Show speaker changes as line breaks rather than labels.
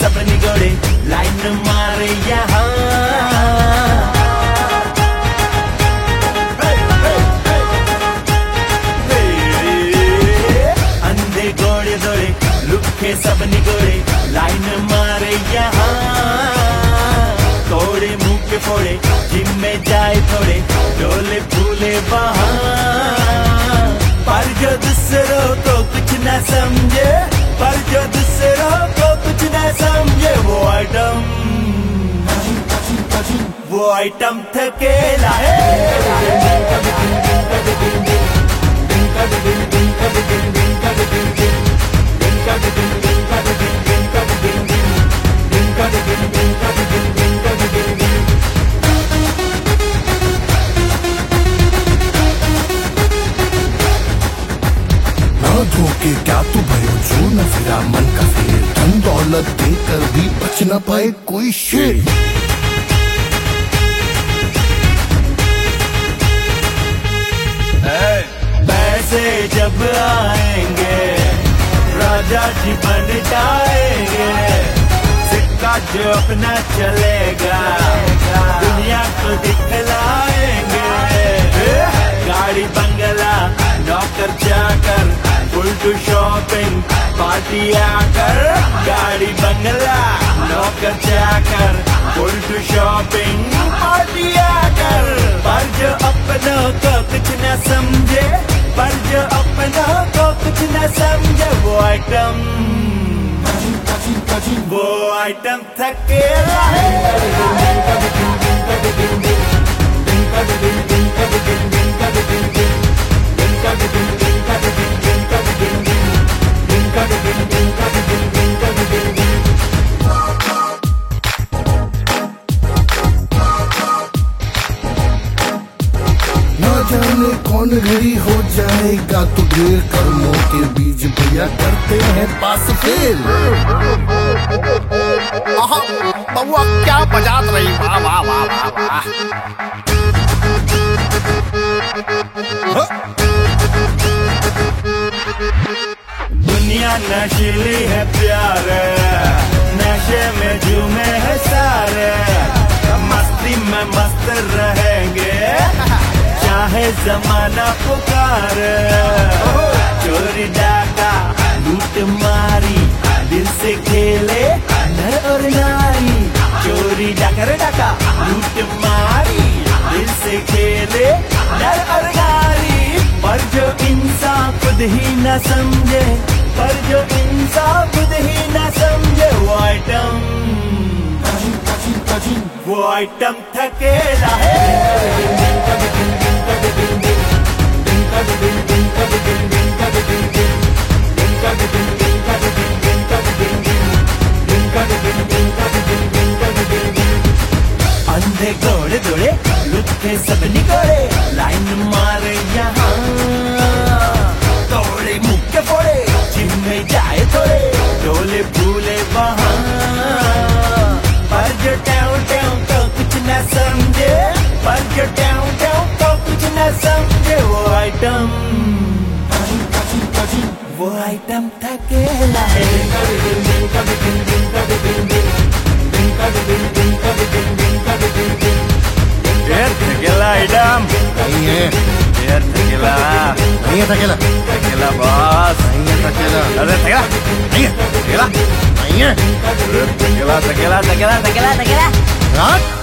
सब निगोड़े लाइन मारे यहाँ। अंधे घोड़े दौड़े लुखे सब निगोड़े लाइन मारे यहाँ। तोड़े मुंह के फोड़े जिम में जाए थोड़े डोले फूले वहाँ। पर जो दूसरों को कुछ न समझे, पर जो दूसरों को कुछ न समझे, वो आइटम थकेला है।
धोखे क्या तू भयो जो न फिरा मन का फेर, धन दौलत देकर भी बच न पाए कोई शेर।
पैसे जब आएंगे राजा जी बन जाएंगे, सिक्का जो अपना चलेगा दुनिया को दिखलाएंगे। गाड़ी बंगला नौकर चाकर उल्टू शॉपिंग पार्टी आकर, गाड़ी बंगला नौकर चाकर उल्टू शॉपिंग पार्टी आकर। पर जो अपनों को कुछ न समझे, पर जो अपनों को कुछ न समझे, वो आइटम थकेला है।
जाने कौन घड़ी हो जाएगा तो ढेर कर्मों के बीज भैया करते हैं पास फेल।
बउआ क्या बजात रही, वाह वाह वाह वाह वाह।
दुनिया नशीली है प्यारे, नशे में झूमे है सारे, मस्ती में मस्त रहेंगे चाहे जमाना पुकारे। चोरी डाका लूट मारी दिल से खेले नर और नारी, चोरी डाका लूट मारी दिल से खेले नर और नारी। पर जो इंसान खुद ही न समझे, पर जो इंसान खुद ही न समझे, वो आइटम थकेला है। अंधे घोड़े दौड़े लुखे सब निगोड़े लाइन मारे यहाँ। तोड़े मुंह के फोड़े जिम में जाए थोड़े डोले फूले वहाँ। पर जो टाउन टाउन को कुछ न समझे, पर जो टाउन टाउन को कुछ न समझे, वो आइटम थकेला है। थकेला आइटम
नहीं है,
थकेला
नहीं है, थकेला
थकेला बॉस
नहीं है, थकेला
अरे थकेला नहीं है, थकेला
नहीं है,
थकेला थकेला थकेला थकेला थकेला।